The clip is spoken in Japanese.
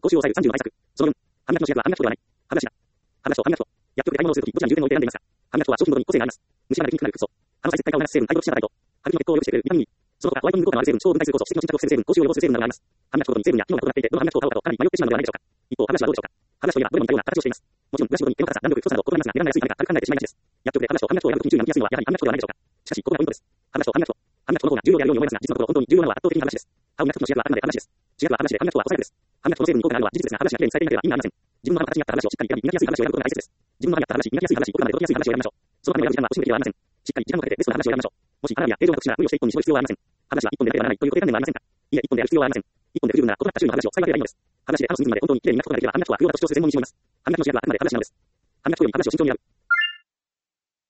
公衆を抑える30の対策。その4、歯磨きの主役は歯磨き粉ではない。歯ブラシだ。歯ブラシと歯磨き粉。薬局で買い物をするとき、どちらに重点を置いて選んでいますか？歯磨き粉は商品ごとに個性があります。虫歯ができにくくなるフッ素。歯の再生態化を促す成分、アイドロキシアナライト。歯茎の血行を良くしてくれるビタミン E。その他、ホワイトニング効果のある成分、超分解数酵素、歯石の沈着を防ぐ成分、口臭を予防する成分などがあります。歯磨き粉ごとに成分や機能が異なっていて、どの歯磨き粉を買うかとかなり迷ってしまうのではないでしょうか。一方、歯ブラシはどうでしょうか。歯ブラシといえばどれも似たような形をしています。もちろん、ブラシごとに毛の硬さ、弾力、太さなど異なりますが、値段が安いためか軽く考えてしまいがちです。薬局で歯ブラシと歯磨き粉を選ぶときに注意が向きやすいのはやはり歯磨き粉ではないでしょうか。しかし、ここがポイントです。歯ブラシと歯磨き粉。歯磨き粉の方が重要であるように思いますが、実のところ本当に重要なのは圧倒的に歯ブラシです。歯を磨くときの主役はあくまで歯ブラシです。主役は歯ブラシで、歯磨き粉は小細工です。歯磨き粉の成分に効果があるのは事実ですが、歯ブラシが綺麗にされていなければ意味がありません。自分の歯の形に合った歯ブラシをしっかり選び、磨きやすい歯ブラシを選ぶことが大切です。自分の歯に合った歯ブラシ、磨きやすい歯ブラシ、奥まで届きやすい歯ブラシを選びましょう。そのために選ぶ時間は惜しむべきではありません。しっかり時間をかけてベストな歯ブラシを選びましょう。もし花火や形状の特殊な無理をして一本に絞る必要はありません。歯ブラシは一本でなければならないという固定観念はありませんか？いえ、一本である必要はありません。一本で不十分な異なった種類の歯ブラシを使い分ければいいのです。歯ブラシで歯の隅々まで本当に綺麗に磨くことができれば、歯磨き粉は不要だと主張する専門にしています。歯磨きの主役はあくまで歯ブラシなのです。歯磨き粉より歯ブラシを慎重に選ぶ。